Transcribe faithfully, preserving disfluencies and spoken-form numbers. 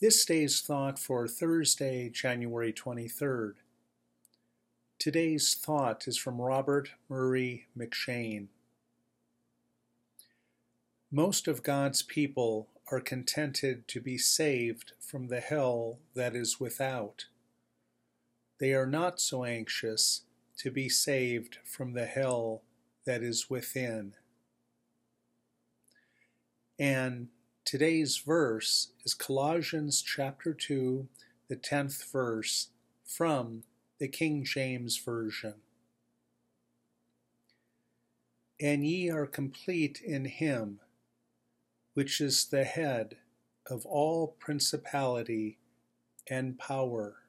This day's thought for Thursday, January twenty-third. Today's thought is from Robert Murray M'Cheyne. Most of God's people are contented to be saved from the hell that is without. They are not so anxious to be saved from the hell that is within. And today's verse is Colossians chapter two, the tenth verse, from the King James Version. And ye are complete in him, which is the head of all principality and power,